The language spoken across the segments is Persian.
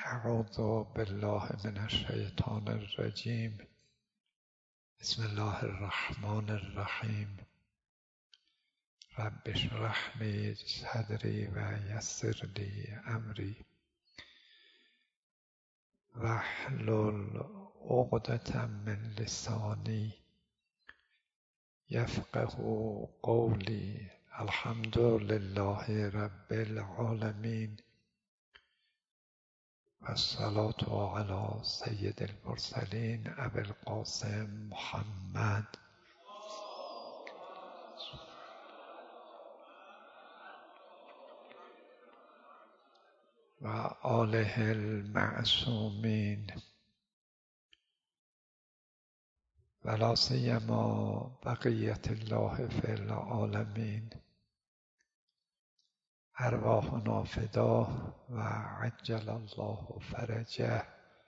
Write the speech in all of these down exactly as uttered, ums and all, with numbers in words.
اعوذ بالله من الشیطان الرجیم. بسم الله الرحمن الرحیم. رب اشرح لی صدری و یسر لی امری واحلل عقدة من لسانی یفقهوا قولی. الحمد لله رب العالمین و الصلاة علی سید المرسلین ابی القاسم محمد و آله المعصومین و لا سیما بقیة الله فی العالمین. ارواحنا فداه و عجل الله فرجه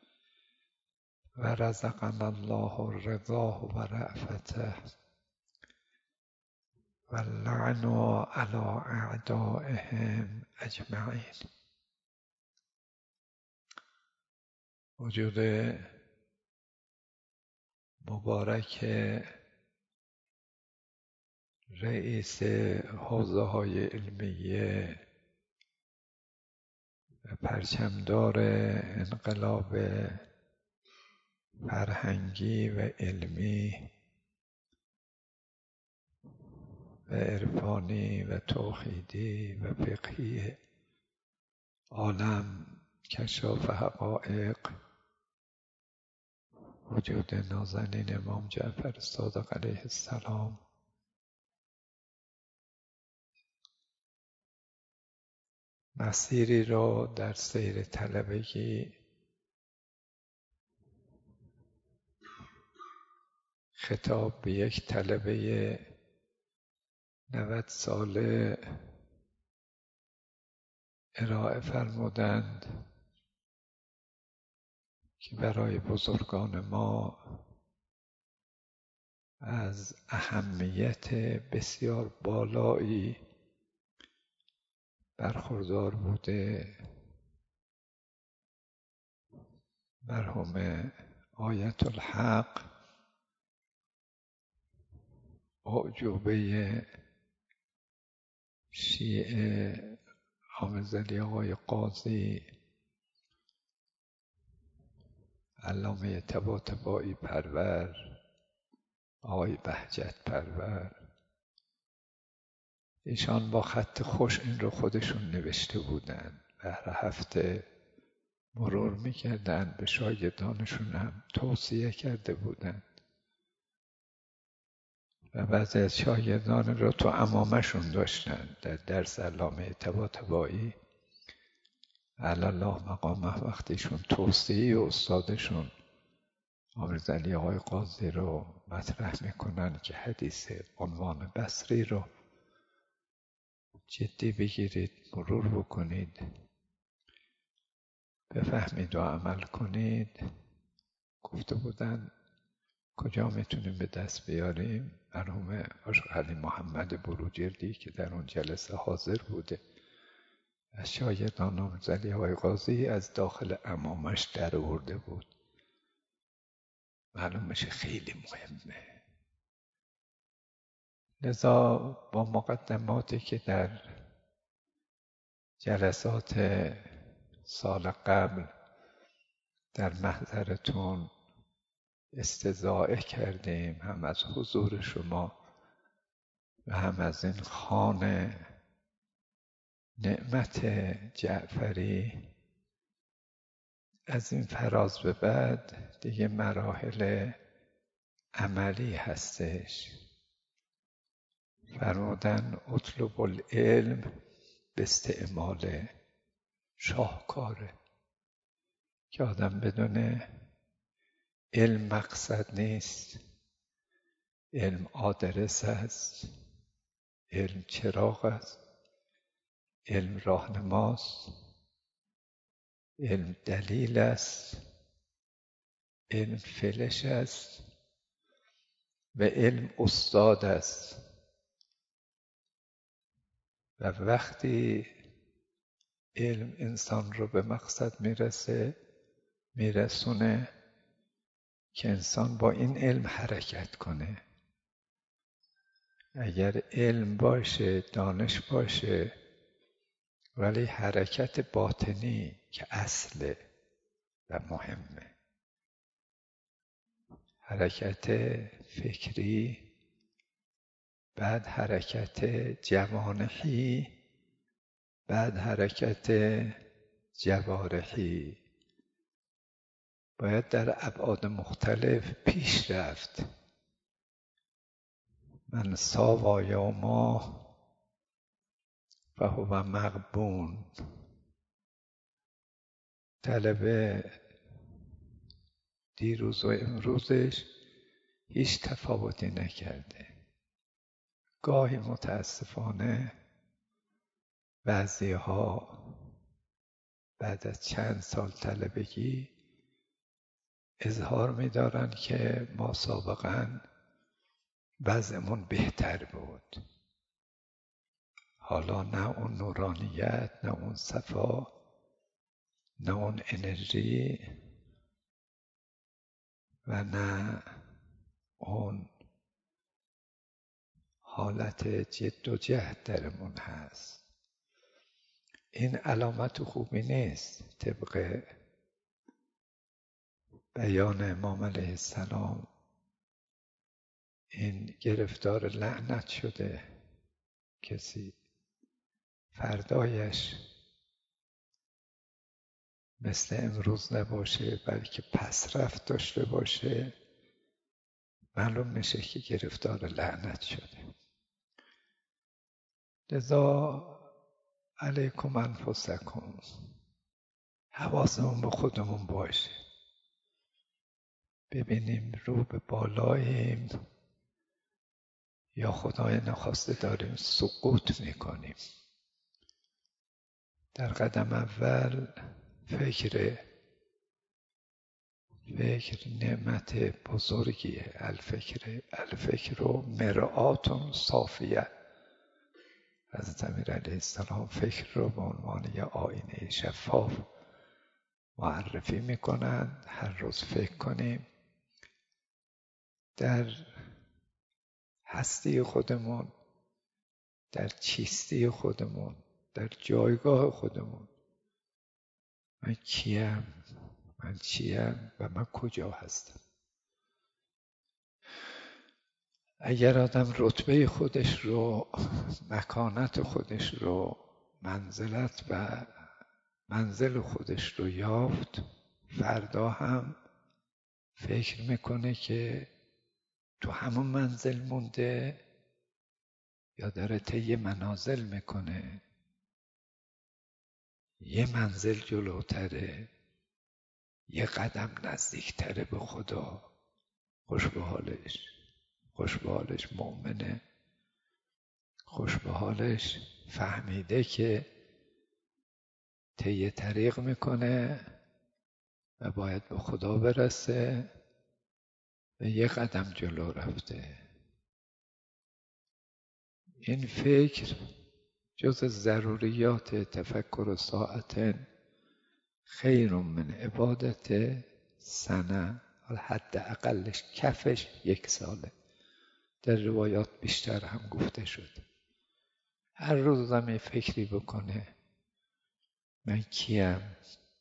و رزقنا الله رضاه و رأفته و اللعن علی اعدائهم اجمعین. وجود مبارک رئیس حوزه های علمیه و پرچمدار انقلاب فرهنگی و علمی و عرفانی و توحیدی و فقهی عالم کشاف حقایق، وجود نازنین امام جعفر صادق علیه السلام، مسیری را در سیر طلبگی خطاب به یک طلبه نود ساله ارائه فرمودند که برای بزرگان ما از اهمیت بسیار بالایی برخوردار بوده. مرحوم آیت الحق اعجوبه شیعه حافظ علی آقای قاضی، علامه طباطبایی پرور، آقای بهجت پرور، ایشان با خط خوش این رو خودشون نوشته بودند و هر هفته مرور میکردن، به شاگردانشون هم توصیه کرده بودند و بعضی از شاگردان رو تو عمامشون داشتن. در درس علامه طباطبایی علی الله مقامه وقتیشون توصیه استادشون حافظ علی آقای قاضی رو مطرح میکنن که حدیث عنوان بصری رو جدی بگیرید، مرور بکنید، بفهمید و عمل کنید. گفته بودن کجا میتونیم به دست بیاریم؟ مرحوم عاشق علی محمد بروجردی که در اون جلسه حاضر بوده، از شاگردان حافظ علی آقای قاضی از داخل عمامش در آورده بود. معلوم میشه خیلی مهمه. لذا با مقدماتی که در جلسات سال قبل در محضرتون استضاعه کردیم، هم از حضور شما و هم از این خوان نعمت جعفری، از این فراز به بعد دیگه مراحل عملی هستش. فرمودن اطلب العلم به استعمال شاهکاره که آدم بدونه علم مقصد نیست، علم آدرس است، علم چراغ است، علم راهنماست، علم دلیل است، علم فلش است و علم استاد است. و وقتی علم انسان رو به مقصد میرسه میرسونه که انسان با این علم حرکت کنه. اگر علم باشه، دانش باشه، ولی حرکت باطنی که اصله و مهمه، حرکت فکری، بعد حرکت جوانحی، بعد حرکت جوارحی، باید در ابعاد مختلف پیش رفت. من ساوا یوما فهو مغبون. طلب دیروز و امروزش هیچ تفاوتی نکرده. گاهی متاسفانه بعضی‌ها بعد از چند سال طلبگی اظهار می‌دارن که ما سابقاً وضعمون بهتر بود. حالا نه اون نورانیت، نه اون صفا، نه اون انرژی و نه اون حالت جد و جهد درمون هست. این علامت خوبی نیست. طبق بیان امام علیه السلام این گرفتار لعنت شده کسی فردایش مثل امروز نباشه بلکه پسرفت داشته باشه، معلوم میشه که گرفتار لعنت شده. لذا علیکم انفسکم، حواسمون به خودمون باشه، ببینیم رو به بالاییم یا خدای نخواسته داریم سقوط میکنیم. در قدم اول فکر فکر نعمت بزرگیه. الفکر الفکر و مرآت صافیه. حضرت امیر علیه السلام فکر رو به عنوان یه آینه شفاف معرفی میکنند. هر روز فکر کنیم در هستی خودمون، در چیستی خودمون، در جایگاه خودمون. من کیم؟ من چیم؟ و من کجا هستم؟ اگر آدم رتبه خودش رو، مکانت خودش رو، منزلت و منزل خودش رو یافت، فردا هم فکر میکنه که تو همون منزل مونده یا داره طی منازل میکنه، یه منزل جلوتره، یه قدم نزدیکتره به خدا. خوش به حالش، خوش به حالش مؤمنه، خوش به حالش فهمیده که طی طریق میکنه و باید به خدا برسه و یه قدم جلو رفته. این فکر جز ضروریات تفکر ساعت خیر من عبادت سنه، حد اقلش کفش یک ساله. در روایات بیشتر هم گفته شد. هر روز هم یه فکری بکنه من کیم؟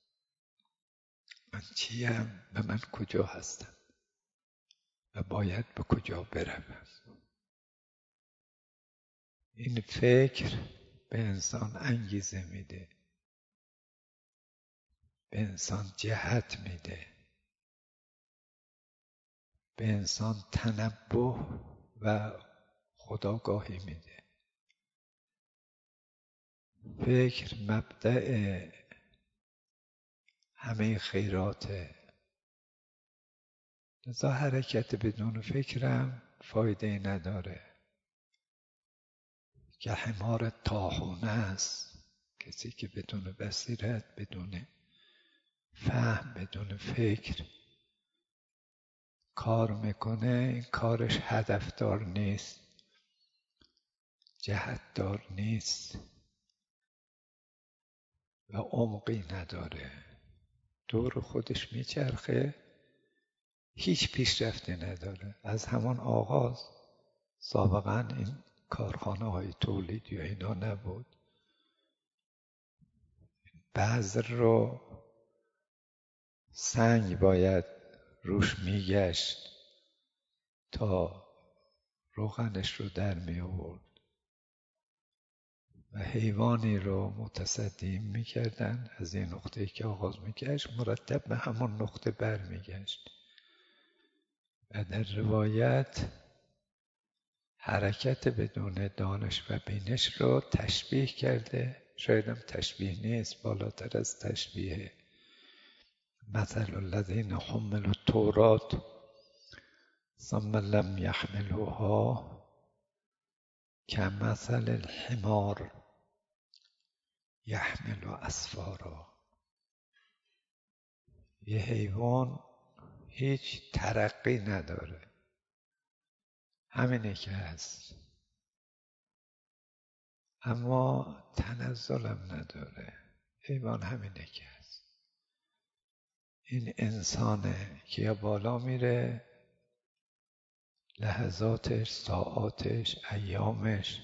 من چیم؟ و من کجا هستم؟ و باید به کجا بروم؟ این فکر به انسان انگیزه میده، به انسان جهت میده، به انسان تنبه و خودآگاهی میده. فکر مبدأ همه خیراته. لذا حرکت بدون فکرم فایده نداره. که حمار طاحونه است. کسی که بدون بصیرت، بدون فهم، بدون فکر کار میکنه، این کارش هدفدار نیست، جهتدار نیست و عمقی نداره، دور خودش میچرخه، هیچ پیشرفتی نداره. از همان آغاز سابقا این کارخانه های تولیدی و اینا نبود. بذر رو سنگ باید روش میگشت تا روغنش رو در می آورد و حیوانی رو متصدیم میکردن. از این نقطه‌ای که آغاز میگشت مرتب به همون نقطه بر میگشت. و در روایت حرکت بدون دانش و بینش رو تشبیه کرده، شاید هم تشبیه نیست، بالاتر از تشبیه. مثل الذین حملوا التوراة ثم لم یحملوها کمثل الحمار یحمل اسفارا. یه حیوان هیچ ترقی نداره، همینه که هست، اما تنزلم نداره. حیوان همینه که هست. این انسانه که یا بالا میره، لحظاتش، ساعاتش، ایامش،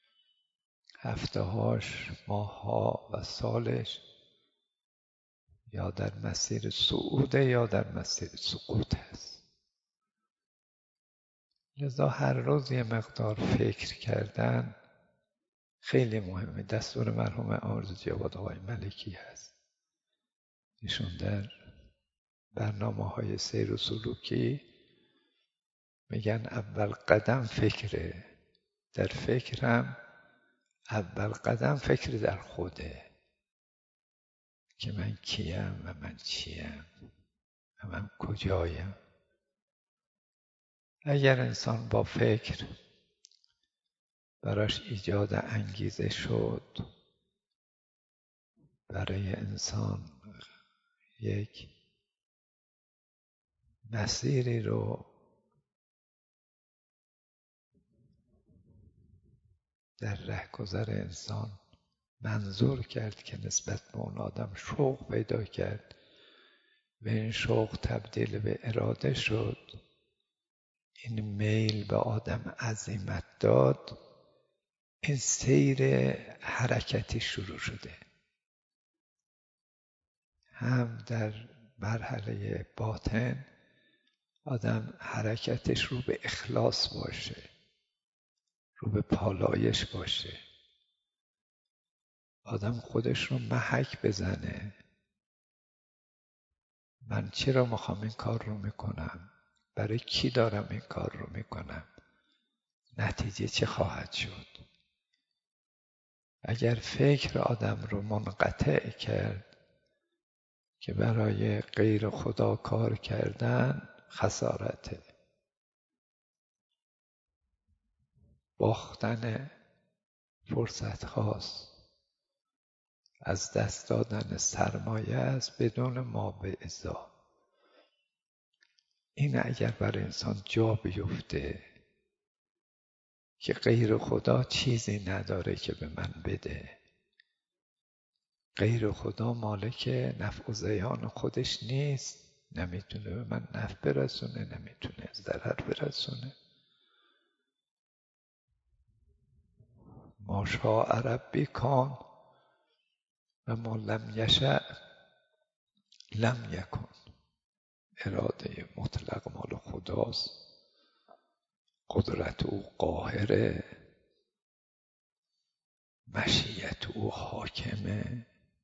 هفته‌هاش، ماه‌ها و سالش یا در مسیر صعوده یا در مسیر سقوط هست. لذا هر روز یه مقدار فکر کردن خیلی مهمه. دستور مرحوم آرزوی آباد آقای ملکی هست. ایشون در برنامه‌های سیر و سلوکی میگن اول قدم فکره. در فکرم اول قدم فکر در خوده که من کیم و من چیم و من کجایم. اگر انسان با فکر براش ایجاد انگیزه شد، برای انسان یک مسیری رو در رهگذر انسان منظور کرد که نسبت به اون آدم شوق پیدا کرد و این شوق تبدیل به اراده شد، این میل به آدم عزیمت داد، این سیر حرکتی شروع شده. هم در مرحله باطن آدم حرکتش رو به اخلاص باشه، رو به پالایش باشه، آدم خودش رو محک بزنه. من چرا میخوام این کار رو میکنم؟ برای کی دارم این کار رو میکنم؟ نتیجه چه خواهد شد؟ اگر فکر آدم رو منقطع کرد که برای غیر خدا کار کردن خسارته، باختن فرصت هاست، از دست دادن سرمایه است بدون ما به ازا. این اگر بر انسان جا بیفته که غیر خدا چیزی نداره که به من بده، غیر خدا مالک نفع و زیان خودش نیست، نمیتونه به من نفع برسونه، نمیتونه ضرر برسونه. ما شاء ربی کان و ما لم یشأ لم یکن. اراده مطلق مال خداست، قدرت او قاهره، مشیت او حاکمه.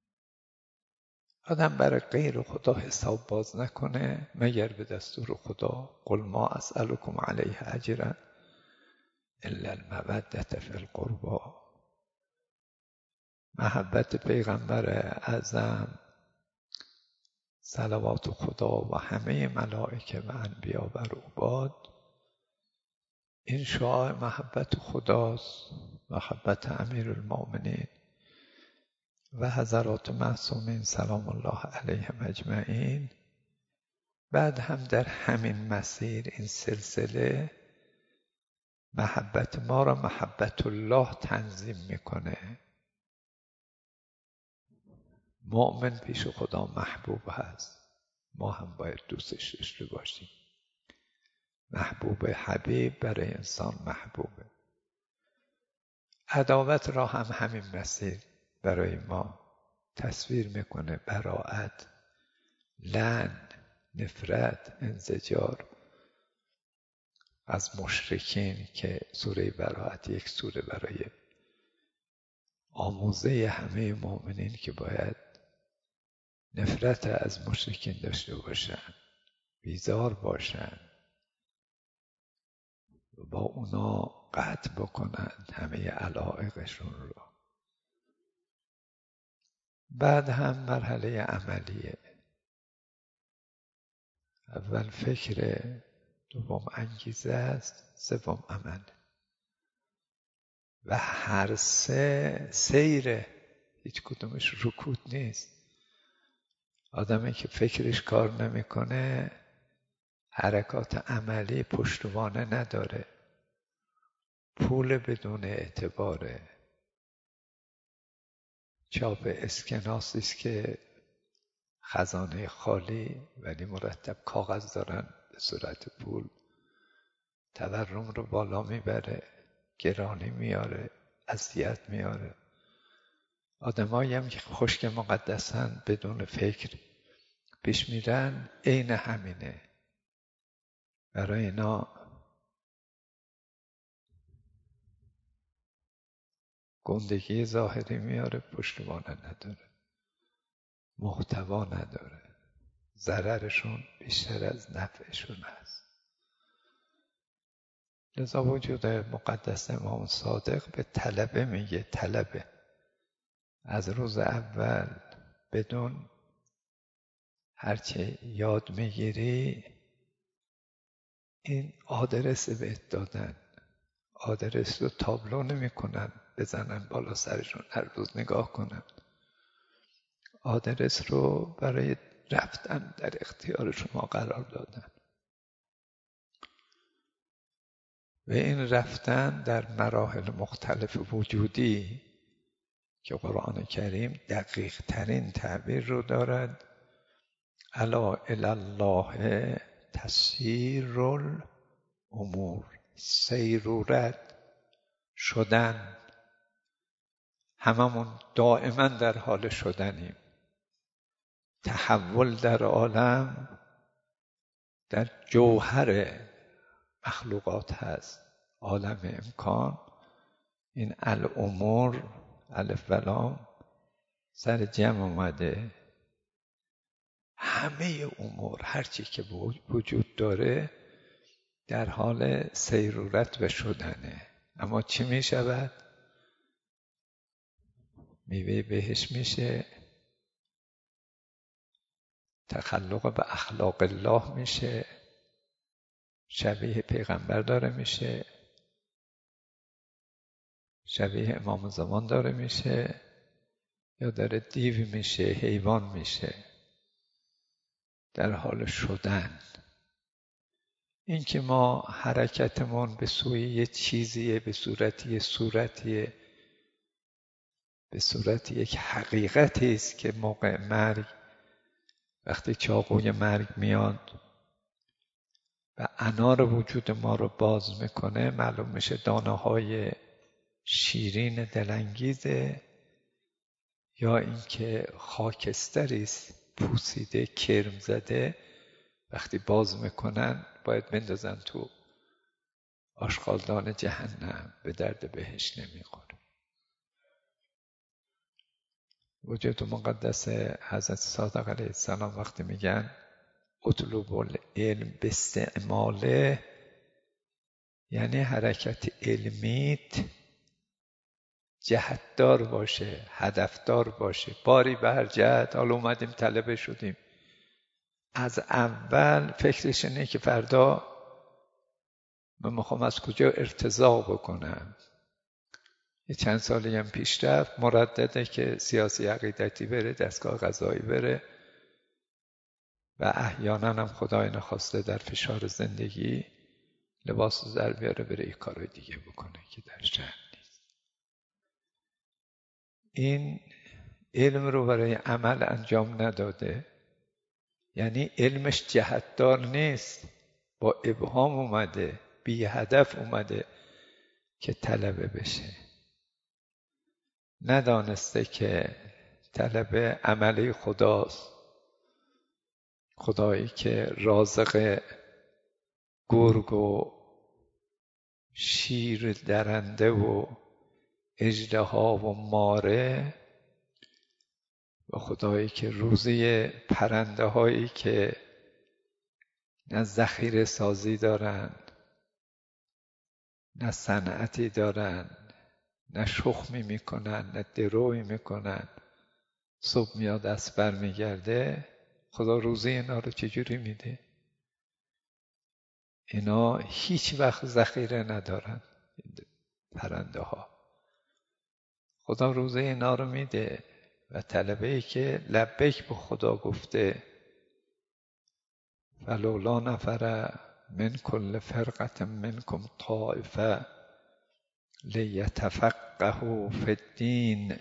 آدم برای غیر خدا حساب باز نکنه مگر به دستور خدا. قل ما اسألکم علیه اجرا الا المودة فی القربى. محبت پیغمبر اعظم صلوات خدا و همه ملائکه و انبیا بر او باد، این شعاع محبت خداست، محبت امیرالمؤمنین و حضرات معصومین سلام الله علیهم اجمعین. بعد هم در همین مسیر این سلسله محبت ما را محبت الله تنظیم میکنه. مؤمن پیش خدا محبوب هست، ما هم باید دوستش داشته باشیم. محبوب حبیب برای انسان محبوبه. عداوت را هم همین مسیر برای ما تصویر میکنه. براءت، لعن، نفرت، انزجار از مشرکین که سوره براءت یک سوره برای آموزه همه مؤمنین که باید نفرت از مشرکین داشته باشن، بیزار باشن و با اونا قطع بکنن همه علایقشون رو. بعد هم مرحله عملیه. اول فکر، دوم انگیزه است، سوم عمل. و هر سه سیره، هیچ کدومش رکود نیست. آدمی که فکرش کار نمیکنه حرکات عملی پشتوانه نداره. پول بدون اعتباره. چاپ اسکناسی است که خزانه خالی ولی مرتب کاغذ دارن به صورت پول. تورم رو بالا میبره، گرانی میاره، اذیت میاره. آدمایی هم که خشک مقدسن بدون فکر پیش میرن، عین همینه. برای اینا گندگی ظاهری میاره، پشتوانه نداره، محتوا نداره. ضررشون بیشتر از نفعشون هست. لذا وجود مقدس امام صادق به طلبه میگه. طلبه از روز اول بدون هرچه یاد میگیری این آدرس بهت دادن. آدرس رو تابلو نمی کنن بزنن بالا سرشون هر روز نگاه کنن. آدرس رو برای رفتن در اختیار شما قرار دادن. و این رفتن در مراحل مختلف وجودی که قرآن کریم دقیق ترین تعبیر رو دارد. الا الی الله تسیر الامور. سیرورت، شدن. هممون دائما در حال شدنیم. تحول در عالم در جوهر مخلوقات هست. عالم امکان. این الامور الف و لام سر جمع اومده. همه امور، هرچی که وجود داره در حال سیرورت و شدنه. اما چی می شود؟ میوه بهش میشه، تخلق به اخلاق الله میشه، شبیه پیغمبر داره میشه، شبیه امام زمان داره میشه، یا داره دیو میشه، حیوان میشه. در حال شدن. این که ما حرکتمون به سوی یه چیزیه، به صورت یه صورتیه، به صورت یک حقیقتی است که موقع مرگ، وقتی چاقوی مرگ میاد و انار وجود ما رو باز میکنه، معلوم میشه دانه های شیرین دلانگیزه یا اینکه خاکستری است پوسیده کرم زده. وقتی باز میکنن باید بندازن تو آشغالدان جهنم، به درد بهش نمیخوره. وجود مقدس حضرت صادق علیه السلام وقتی میگن اطلب العلم باستعماله، یعنی حرکت علمیت جهتدار باشه، هدفدار باشه. باری به هر جهت، حالا اومدیم طلبه شدیم، از اول فکرش اینه که فردا من میخوام از کجا ارتزاق بکنم. یه چند سالی هم پیش رفت، مردده که سیاسی عقیدتی بره، دستگاه قضایی بره و احیانا هم خدای نخواسته در فشار زندگی لباس زر بیاره بره یه کارهای دیگه بکنه که در شأن نیست. این علم رو برای عمل انجام نداده، یعنی علمش جهتدار نیست، با ابهام اومده، بی هدف اومده که طلبه بشه. ندانسته که طلبه عملی خداست، خدایی که رازق گرگ و شیر درنده و اژدها و ماره، و خدایی که روزی پرنده هایی که نه ذخیره سازی دارند، نه صنعتی دارند، نه شخمی میکنن، نه دروی میکنن، صبح میاد دست بر میگرده، خدا روزی اینا رو چجوری میده؟ اینا هیچ وقت ذخیره ندارن، پرنده ها. خدا روزی اینا رو میده و طلبه ای که لبیک به خدا گفته، فلولا نفر من کل فرقة منکم طائفه لیتفقهوا فی الدین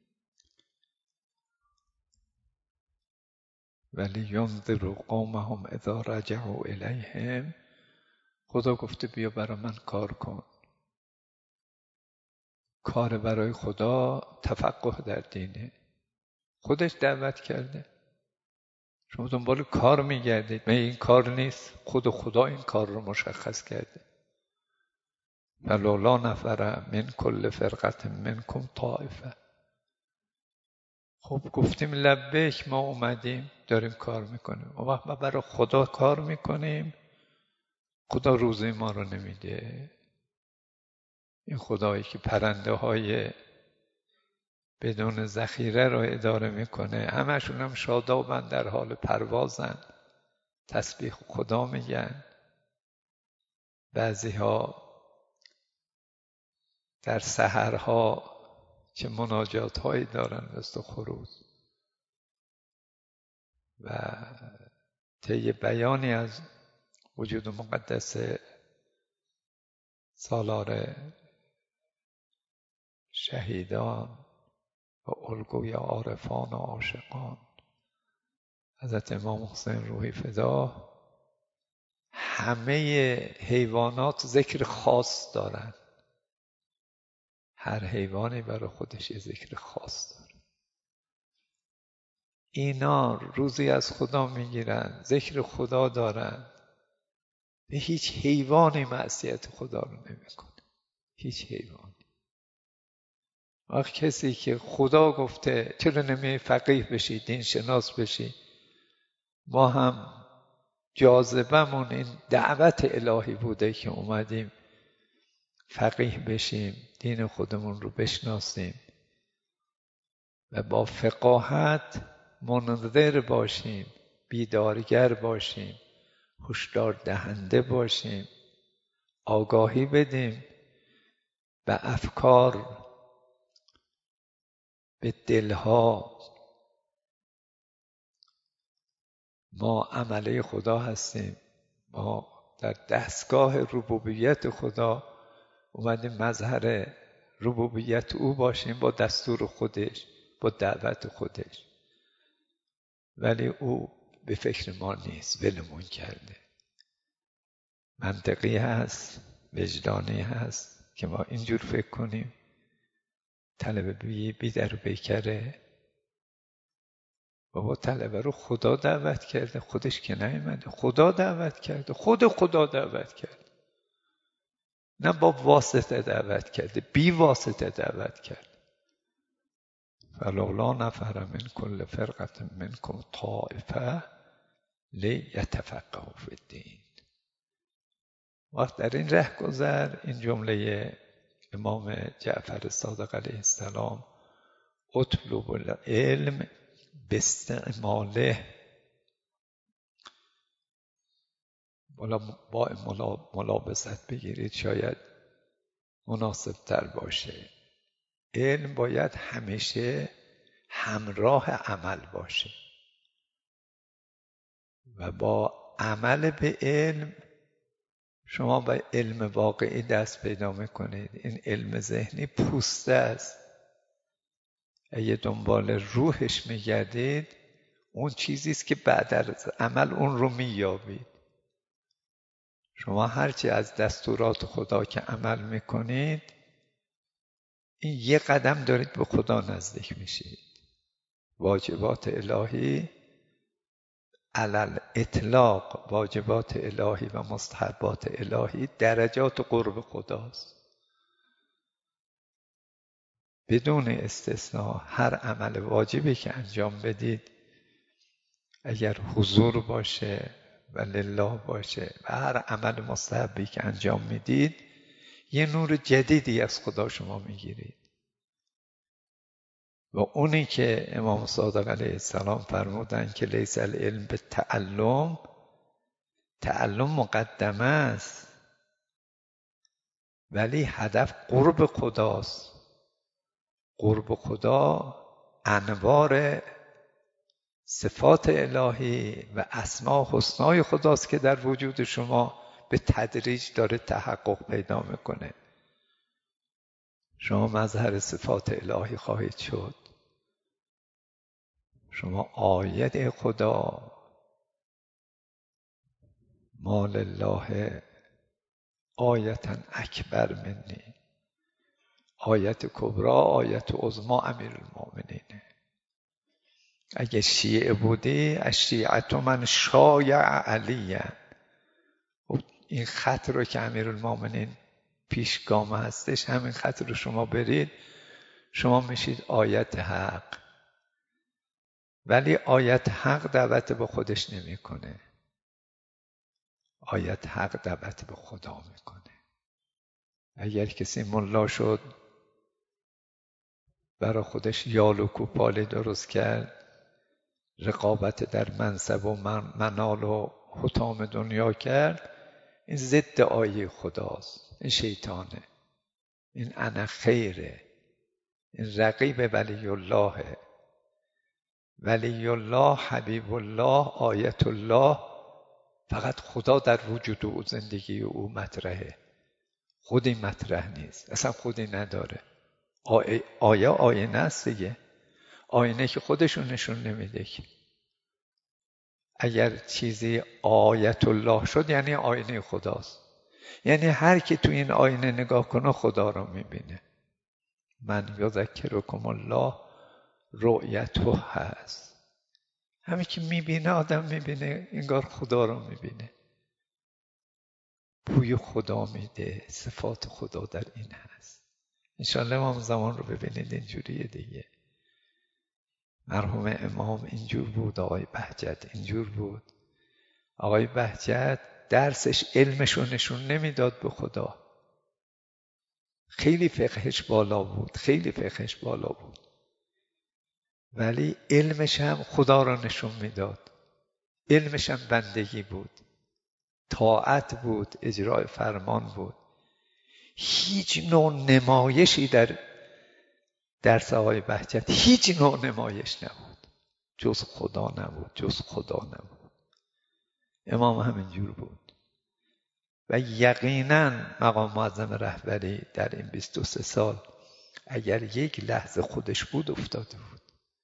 ولینذروا قومهم اذا رجعوا الیهم. خدا گفته بیا برای من کار کن. کار برای خدا تفقه در دینه. خودش دعوت کرده. شما دنبال کار میگردید، من این کار نیست، خود خدا این کار رو مشخص کرده. فلولا نفر من کل فرقة منکم طائفه. خب گفتیم لبیک، ما اومدیم داریم کار میکنیم. اون وقت ما برای خدا کار میکنیم، خدا روزی ما رو نمیده. این خدایی که پرنده های بدون ذخیره رو اداره میکنه، همشون هم شادابن، در حال پروازن، تسبیح خدا میگن. بعضی ها در سحرها چه مناجات هایی دارن مثل خروج. و طی بیانی از وجود مقدس سالار شهیدان و الگوی عارفان و عاشقان حضرت امام حسین روحی فدا، همه حیوانات ذکر خاص دارن. هر حیوانی برای خودش یه ذکر خاص داره. اینا روزی از خدا میگیرن، ذکر خدا دارن. به هیچ حیوانی معصیت خدا رو نمیکنه. هیچ حیوانی. وقت کسی که خدا گفته چرا نمی فقیه بشی، دین شناس بشی، ما هم جاذبمون این دعوت الهی بوده که اومدیم فقیه بشیم، دین خودمون رو بشناسیم و با فقاهت منذر باشیم، بیدارگر باشیم، هشدار دهنده باشیم، آگاهی بدیم به افکار، به دلها. ما عمله خدا هستیم. ما در دستگاه ربوبیت خدا اومدیم مظهر ربوبیت او باشیم، با دستور خودش، با دعوت خودش. ولی او به فکر ما نیست، ولمون کرده. منطقی هست، وجدانی هست که ما اینجور فکر کنیم. طلبه بی, بی در بیکره. بابا طلبه رو خدا دعوت کرده، خودش که نیامده. خدا دعوت کرده، خود خدا دعوت کرده. نه با واسطه دعوت کرده، بی واسطه دعوت کرده. فلولا نفر من کل فرقة منکم طائفه لیتفقهوا فی الدین. وقت در این رهگذر این جمله امام جعفر صادق علیه السلام، اطلب العلم باستعماله، با ملابست بگیرید شاید مناسب تر باشه. علم باید همیشه همراه عمل باشه و با عمل به علم شما به علم واقعی دست پیدا میکنید. این علم ذهنی پوسته است. اگه دنبال روحش میگردید اون چیزیست که بعد از عمل اون رو مییابید. شما هرچی از دستورات خدا که عمل میکنید این یه قدم دارید به خدا نزدیک میشید. واجبات الهی علل اطلاق، واجبات الهی و مستحبات الهی درجات قرب خداست. بدون استثناء هر عمل واجبی که انجام بدید اگر حضور باشه و لله باشه و هر عمل مستحبی که انجام میدید یه نور جدیدی از خدا شما میگیرید. و اونی که امام صادق علیه السلام فرمودن که لیس العلم به تعلم، تعلم مقدمه است ولی هدف قرب خداست. قرب خدا انوار صفات الهی و اسما و حسنای خداست که در وجود شما به تدریج داره تحقق پیدا میکنه. شما مظهر صفات الهی خواهید شد. شما آیت خدا ما لله آیتا اکبر منی، آیت کبرا آیت عظما امیرالمؤمنین. اگه شیعه بودی الشیعة من شایع علی، این خط رو که امیرالمؤمنین پیشگام هستش همین خط رو شما برید شما میشید آیت حق. ولی آیت حق دعوت به خودش نمیکنه، آیت حق دعوت به خدا میکنه. اگر کسی ملا شد برای خودش یال و کوپالی درست کرد، رقابت در منصب و منال و حطام دنیا کرد، این ضد آیه خداست، این شیطانه، این انا خیره، این رقیب ولی الله. ولی الله، حبیب الله، آیت الله، فقط خدا در وجود او زندگی او مطرحه، خودی مطرح نیست، اصلا خودی نداره. آیه آیه آینه است دیگه، آینه که خودشون نشون نمیده که. اگر چیزی آیت الله شد یعنی آینه خداست، یعنی هر کی تو این آینه نگاه کنه خدا رو میبینه. من یذکرکم الله رؤیته هست، همین که میبینه آدم میبینه انگار خدا رو میبینه، بوی خدا میده، صفات خدا در این هست. انشالله امام زمان رو ببینید اینجوریه دیگه. مرحوم امام اینجور بود، آقای بهجت اینجور بود. آقای بهجت درسش علمش رو نشون نمیداد به خدا، خیلی فقهش بالا بود، خیلی فقهش بالا بود، ولی علمش هم خدا را نشون میداد. علمش هم بندگی بود، طاعت بود، اجرای فرمان بود. هیچ نوع نمایشی در درس آقای بهجت، هیچ نوع نمایش نبود، جز خدا نبود، جز خدا نبود. امام همینجور بود. و یقینا مقام معظم رهبری در این بیست و سه سال اگر یک لحظه خودش بود افتاده بود.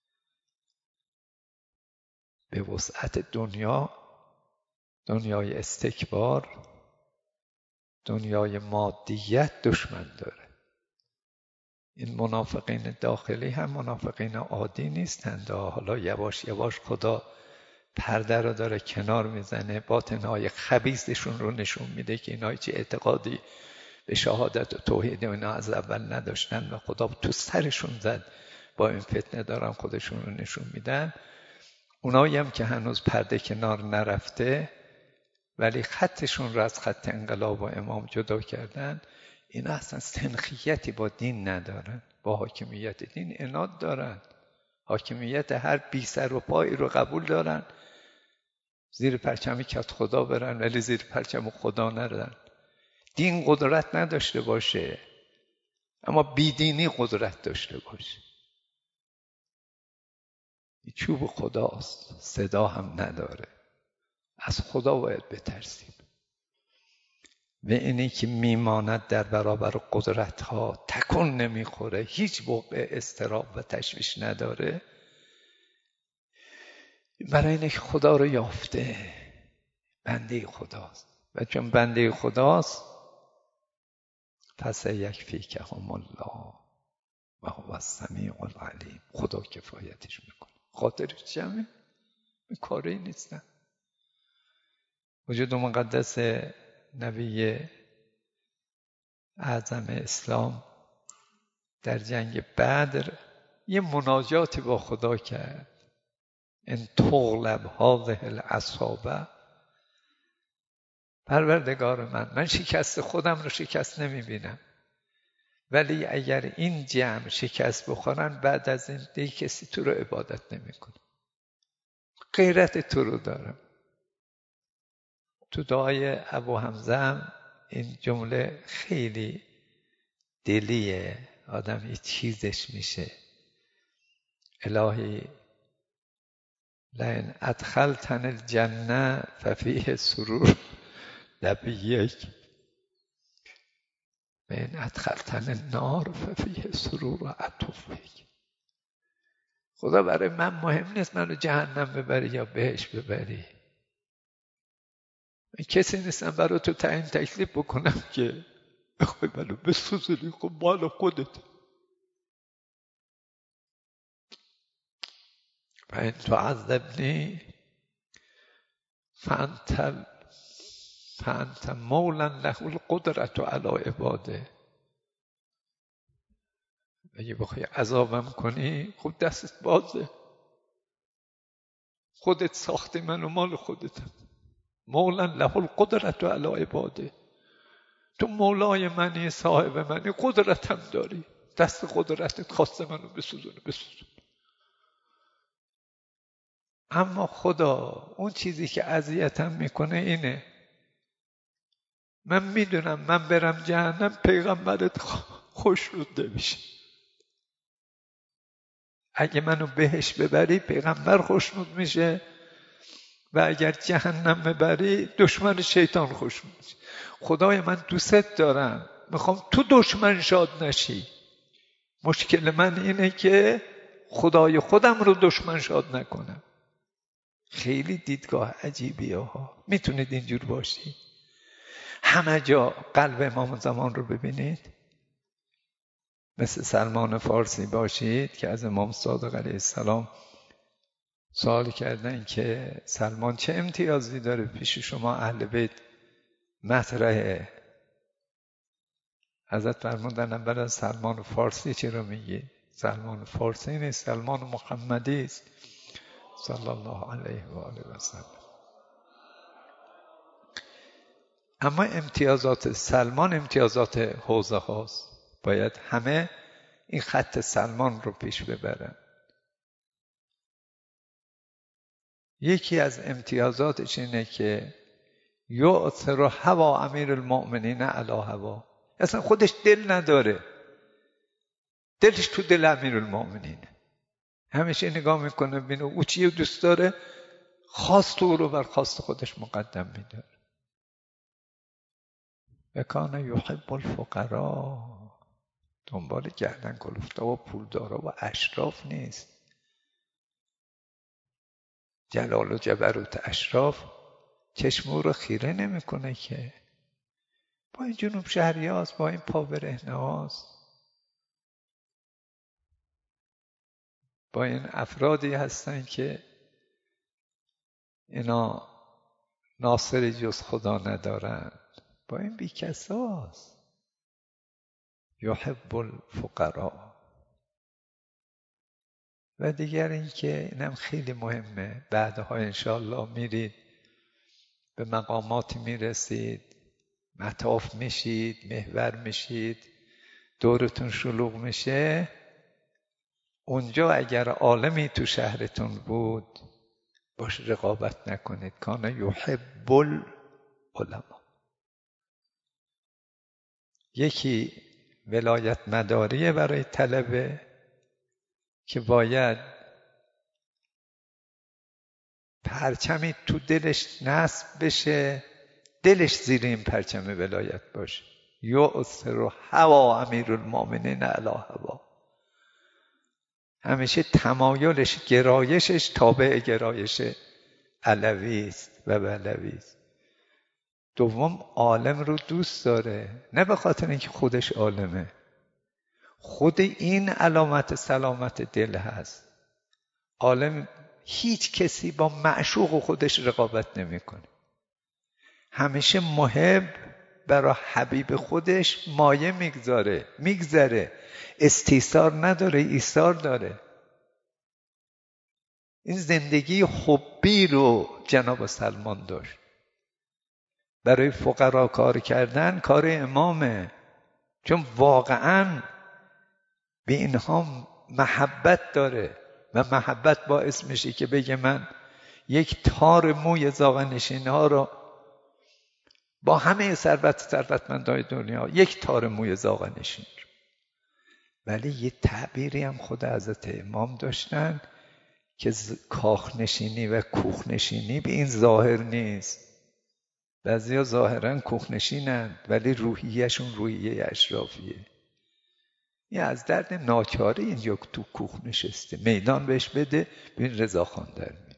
به وسعت دنیا، دنیای استکبار، دنیای مادیت دشمن داره. این منافقین داخلی هم منافقین عادی نیستند، حالا یواش یواش خدا پرده رو داره کنار میزنه، باطنهای خبیثشون رو نشون میده که اینا چه اعتقادی به شهادت و توحید اینا از اول نداشتن و خدا تو سرشون زد، با این فتنه دارن خودشون رو نشون میدن. اونایی هم که هنوز پرده کنار نرفته ولی خطشون رو از خط انقلاب و امام جدا کردن، این اصلا سنخیتی با دین ندارن، با حاکمیت دین عناد دارن، حاکمیت هر بی سر و پایی رو قبول دارن، زیر پرچم کت خدا برن ولی زیر پرچم خدا نرن. دین قدرت نداشته باشه اما بیدینی قدرت داشته باشه. این چوب خداست، صدا هم نداره. از خدا باید بترسیم. و اینی که میماند در برابر قدرت ها، تکون نمیخوره، هیچ موقع اضطراب و تشویش نداره، برای اینه که خدا رو یافته، بنده خداست. و چون بنده خداست پس یکفیکهم الله و هو السمیع العلیم. خدا کفایتش میکنه. خاطرش جمعه کاری نیستن. وجود مقدس نبی اعظم اسلام در جنگ بدر یه مناجاتی با خدا کرد. ان تغلب هذه العصابه، پروردگار من من شکست خودم رو شکست نمیبینم، ولی اگر این جمع شکست بخورن بعد از این دیگه کسی تو رو عبادت نمیکنه. غیرت تو رو دارم. تو دعای ابو حمزه هم این جمله خیلی دلیه، آدم یه چیزش میشه. الهی لئن ادخلتن الجنه ففیه سرور لبیک و ان ادخلتن النار ففیه سرور عطوفک. خدا برای من مهم نیست منو جهنم ببری یا بهش ببری. من کسی نیستم برای تو تعیین تکلیف بکنم که بخوای منو بسوزونی. خب مال خودت. و این تعذبنی فانت فانت مولا له القدرة علی عباده. اگه بخوای عذابم کنی خب دستت بازه. خودت ساختی منو، مال خودتم. مولا له القدرة علی عباده. تو مولای منی، صاحب منی، قدرتم داری. دست قدرتت خواسته منو بسوزونه بسوزون. اما خدا اون چیزی که اذیتم میکنه اینه، من میدونم من برم جهنم پیغمبرت خوشنود نمیشه. اگه منو بهش ببری پیغمبر خوشنود میشه و اگر جهنم ببری دشمن شیطان خوشنود میشه. خدای من دوست دارم، میخوام تو دشمن شاد نشی. مشکل من اینه که خدای خودم رو دشمن شاد نکنم. خیلی دیدگاه عجیبیه ها. میتونید اینجور باشید؟ همه جا قلب امام زمان رو ببینید. مثل سلمان فارسی باشید که از امام صادق علیه السلام سوال کردن که سلمان چه امتیازی داره پیش شما اهل بیت مطرحه. حضرت فرمودن اولا سلمان فارسی چرا میگی؟ سلمان فارسی نیست، سلمان محمدی است صلی الله علیه و آله و سلم. اما امتیازات سلمان امتیازات حوزه هاست. باید همه این خط سلمان رو پیش ببرن. یکی از امتیازاتش اینه که یؤثر هوا امیر المؤمنین علی هوا. اصلا خودش دل نداره، دلش تو دل امیر المؤمنین. همیشه نگاه میکنه ببینه او چیه دوست داره، خواست او رو بر خواست خودش مقدم میداره. و کان یحب الفقراء. دنبال گردن کلفتا و پولدارا و اشراف نیست. جلال و جبروت اشراف چشم او رو خیره نمیکنه که. با این جنوب شهری هاست، با این پابرهنه هاست، با این افرادی هستن که اینا ناصر جز خدا ندارن، با این بیکس هاست. یحب الفقراء. و دیگر این که اینم خیلی مهمه، بعدها انشاءالله میرید به مقاماتی میرسید، مطاف میشید، محور میشید، دورتون شلوغ میشه. اونجا اگر عالمی تو شهرتون بود باش رقابت نکنید. کان یحب العلماء. یکی ولایت مداریه برای طلبه که باید پرچمی تو دلش نصب بشه دلش زیر این پرچم ولایت باشه. یؤثر هوا امیرالمومنین علی هوا، همیشه تمایلش، گرایشش تابع گرایش علوی است و بلوی است. دوم، عالم رو دوست داره، نه به خاطر اینکه خودش عالمه، خود این علامت سلامت دل هست. عالم هیچ کسی با معشوق خودش رقابت نمیکنه، همیشه محب برای حبیب خودش مایه میگذاره میگذره استیثار نداره، ایثار داره. این زندگی حبی رو جناب سلمان داشت. برای فقرا کار کردن کار امامه، چون واقعا به اینها محبت داره و محبت باعث میشه که بگه من یک تار موی زاغنشین ها رو با همه ثروت ثروتمندای دنیا، یک تار موی زاغنشین. ولی یه تعبیری هم خود حضرت امام داشتن که کاخنشینی و کوخنشینی به این ظاهر نیست. بعضیا ظاهرا کوخنشینند ولی روحیهشون روحیه اشرافیه. این از درد ناچاری اینجا تو کوخ نشسته، میدان بهش بده ببین رضاخان در می.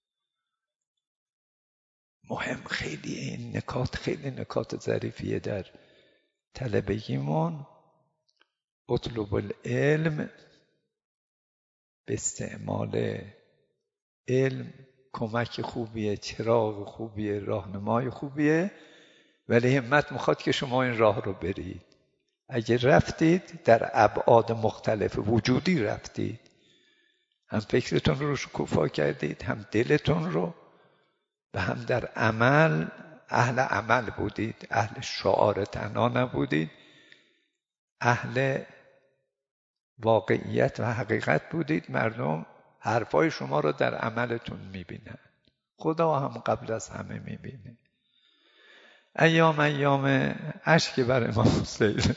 مهم خیلی این نکات، خیلی نکات ظریفیه در طلبگیمون. اطلب العلم، به استعمال علم کمک خوبیه، چراغ خوبیه، راهنمای خوبیه، ولی همت میخواد که شما این راه رو برید. اگه رفتید در ابعاد مختلف وجودی رفتید، هم فکرتون رو شکوفا کردید، هم دلتون رو، و هم در عمل اهل عمل بودید، اهل شعار تنها نبودید، اهل واقعیت و حقیقت بودید. مردم حرفای شما رو در عملتون میبینن، خدا هم قبل از همه میبینه. ایام ایام اشک بر امام حسین.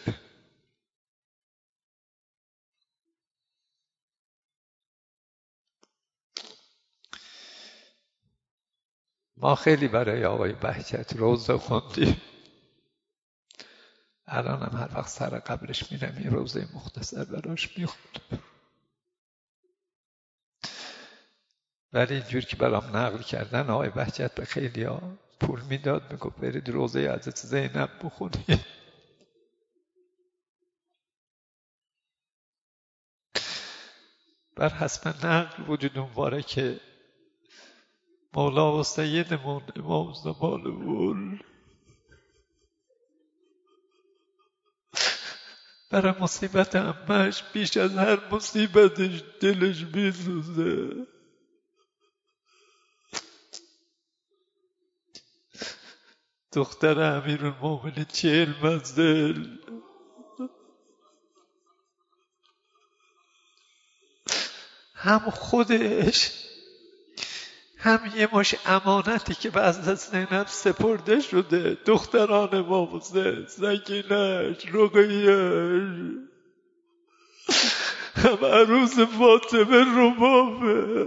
ما خیلی برای آقای بهجت روزه خوندیم، الان هم هر وقت سر قبرش میرم این روزه مختصر براش میخونم. ولی اینجور که برام نقل کردن آقای بهجت به خیلی ها پول میداد، میگفت برید روزه حضرت زینب بخونید. بر حسب نقل وجود مبارک مولا و سیدمون امام زمان اول برای مصیبت عمه‌اش بیش از هر مصیبتش دلش میسوزه. دختر امیرالمومنین چهل منزل، هم خودش هم یه مش امانتی که به حضرت زینب سپرده شده، دختران امام حسین، سکینه‌اش، رقیه‌اش، هم عروس فاطمه ربابه.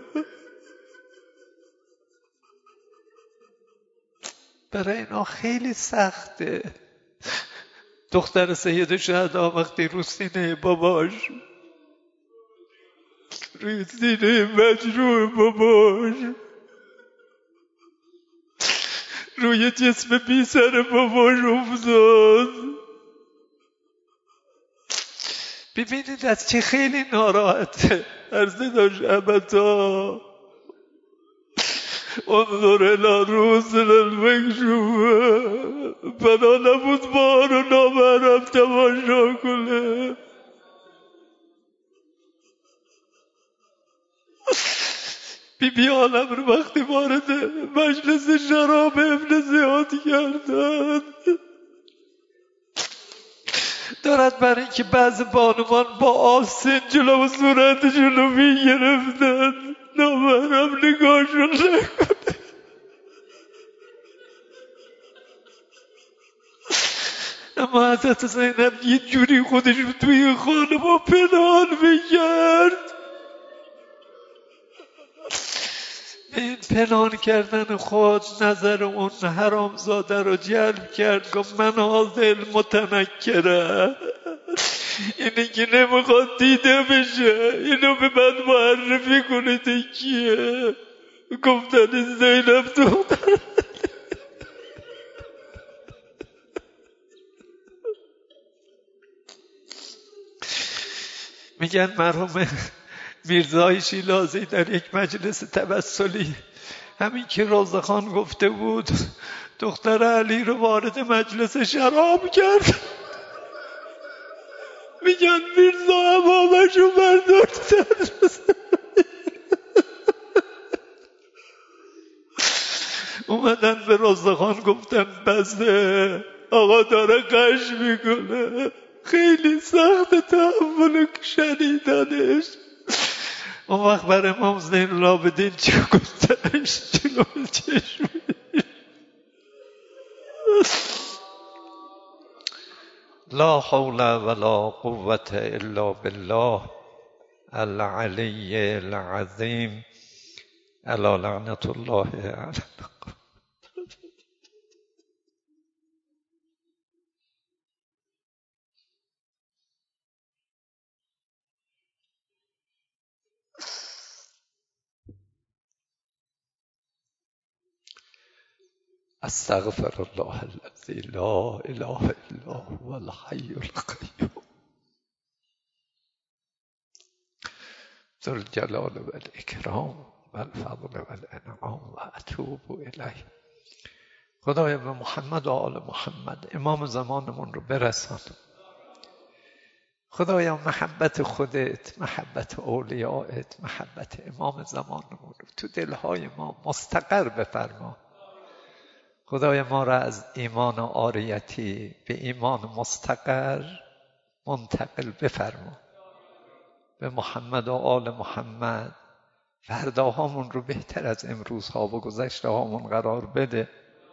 برای اینا خیلی سخته. دختر سید شهدا وقتی رو سینه باباش، روی سینه مجروح باباش، روی جسم بی سر باباش افتاد، ببینید از چه خیلی ناراحته. عرضه داشت ابدا انظر الى رسل المکشوفه، بنا نبود بار و نامحرم تماشا کنه. بی بی عالم رو وقتی وارد مجلس شراب ابن زیاد کردن، دارد برای اینکه بعض بانوان با آستین جلو صورتشون رو میگرفتن نامحرم نگاهشون نکنه. اما حضرت زینب یه جوری خودش رو توی خانه با پنهان میکرد. این پنهان کردن خود نظر اون حرامزاده رو جلب کرد. گفت من حاضر متنکره، اینی که نمیخواد دیده بشه، اینو به من معرفی کنید کیه؟ گفتن زینب دختر. میگن مرحوم میرزای شیرازی در یک مجلس توسلی همین که رازخان گفته بود دختر علی رو وارد مجلس شراب کرد، میگن میرزا امامشو برداشتن. اومدن به رازخان گفتن بسه آقا داره قش میکنه، خیلی سخت تحمل شنیدنش. اون وقت بر امام زین العابدین چه گفتنش جلو چشمش. لا حول ولا قوة الا بالله العلی العظیم الا لعنت الله علی. استغفر الله الذی لا اله الا هو الحی القیوم ذو الجلال و الاکرام و الفضل و الانعام و اتوب الیه. خدایا به محمد و آل محمد امام زمانمون رو برسان. خدایا محبت خودت، محبت اولیائت، محبت امام زمانمون رو تو دلهای ما مستقر بفرما. خدای ما را از ایمان عاریتی به ایمان مستقر منتقل بفرما. به محمد و آل محمد فرداهامون رو بهتر از امروزها و گذشته هامون قرار بده.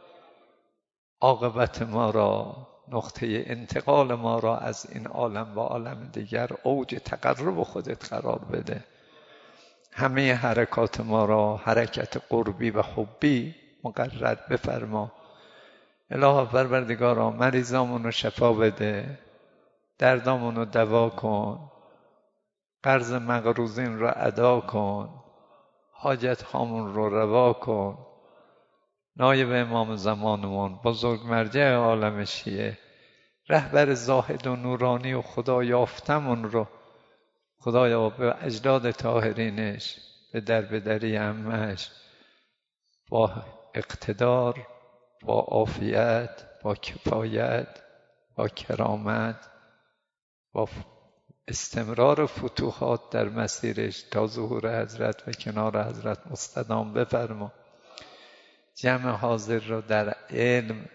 عاقبت ما را، نقطه انتقال ما را از این عالم و عالم دیگر اوج تقرب خودت قرار بده. همه حرکات ما را حرکت قربی و حبی مقرر بفرما. الهی پروردگارا مریضامون رو شفا بده، دردامون رو دوا کن، قرض مقروضین رو ادا کن، حاجت هامون رو روا کن. نایب امام زمانمون، بزرگ مرجع عالم شیعه، رهبر زاهد و نورانی و خدا یافتمون رو خدایا به اجداد طاهرینش، به دربدری عمه‌اش، با اقتدار، با عافیت، با کفایت، با کرامت، با استمرار فتوحات در مسیرش تا ظهور حضرت و کنار حضرت مستدام بفرما. جمع حاضر را در علم،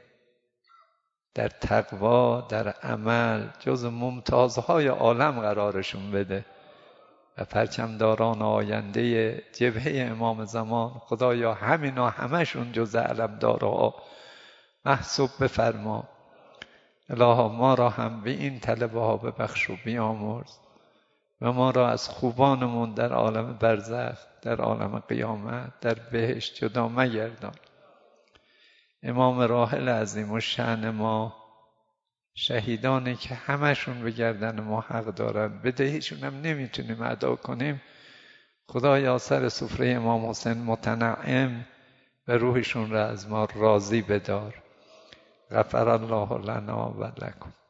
در تقوا، در عمل جز ممتازهای عالم قرارشون بده و پرچمداران آینده جبهه امام زمان خدایا همینا همشون جز علمدارها محسوب بفرما. الها ما را هم به این طلبه ها ببخش و بیامرز و ما را از خوبانمون در عالم برزخ، در عالم قیامت، در بهشت جدا مگردان. امام راحل عظیم الشأن ما، شهیدانی که همشون به گردن ما حق دارن، بدهیشون هم نمیتونیم ادا کنیم، خدایا سر سفره امام حسین متنعم و روحشون را از ما راضی بدار. غفر الله لنا و لکم.